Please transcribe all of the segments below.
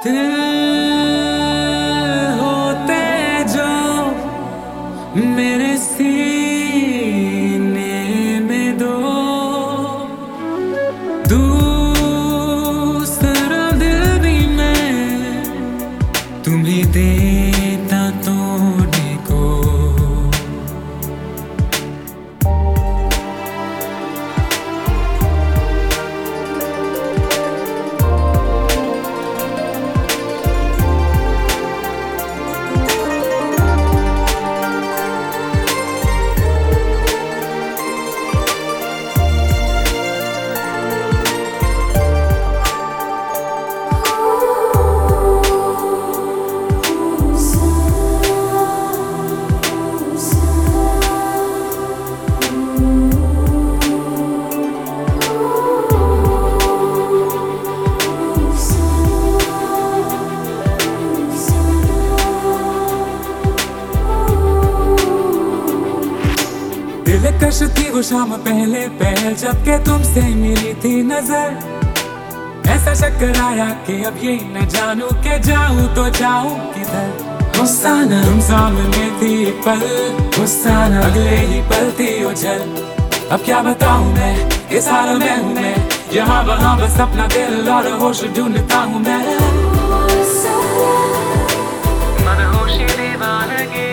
दिल होते जो मेरे सीने में दो, दूसरा दिल भी मैं तुम्हें देता तोड़ने को। दिलकश थी वो शाम पहले पहल जबकि तुमसे मिली थी नजर। ऐसा चक्कर आया कि अब ये न जानू के जाऊं तो जाऊं किधर। हुस्साना तुम सामने थी एक पल, हुस्साना अगले ही पल थी ओझल। अब क्या बताऊं मैं, इस हाल में हूँ मैं, यहाँ वहाँ बस अपना दिल और होश ढूंढता हूँ मैं। मदहोशी दीवानगी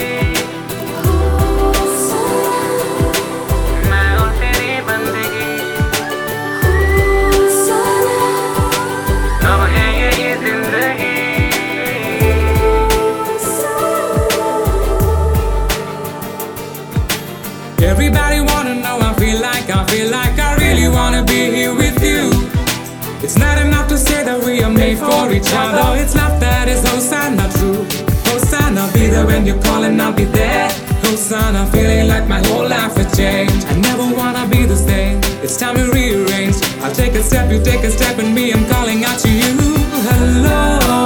Everybody wanna know, I feel like I really wanna be here with you. It's not enough to say that we are made for each other. It's love that is Hosanna true. Hosanna, be there when you call and I'll be there. Hosanna, feeling like my whole life has changed. I never wanna be the same. It's time to rearrange. I'll take a step, you take a step, and me, I'm calling out to you. Hello.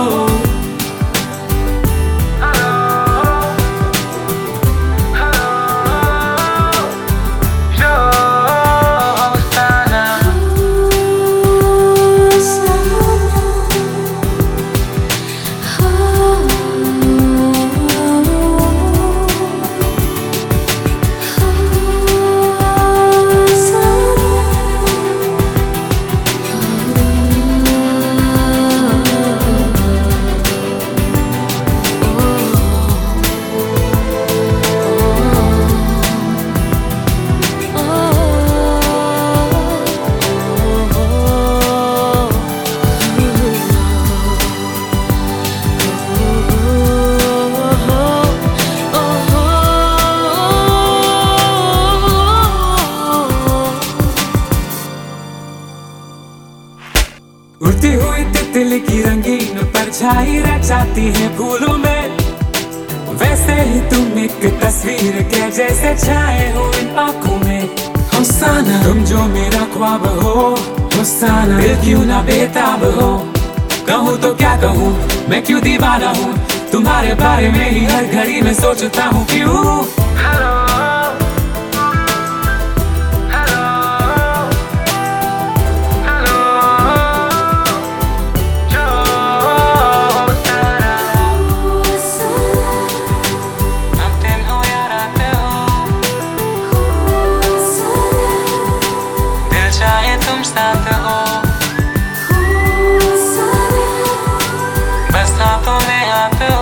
उड़ती हुई तितली की रंगीन परछाई रह जाती है फूलों में। वैसे ही तुम एक तस्वीर के जैसे छाए हो इन आँखों में। हुस्साना तुम जो मेरा ख्वाब हो, हुस्साना दिल क्यों ना बेताब हो। कहूँ तो क्या कहूँ, मैं क्यों दीवाना हूँ, तुम्हारे बारे में ही हर घड़ी में सोचता हूँ क्यों। हेलो तुम साथ हो, बस हाथों में हाथ हो।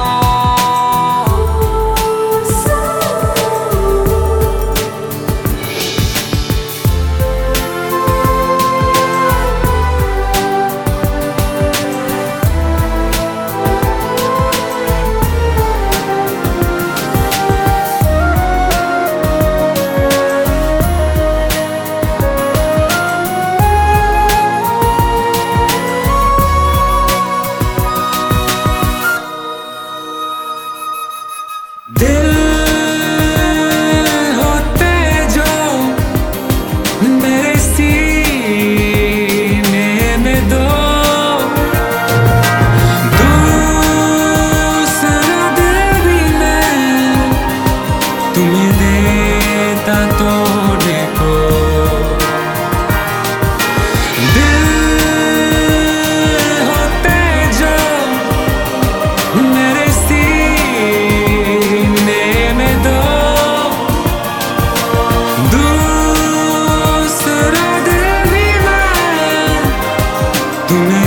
तूने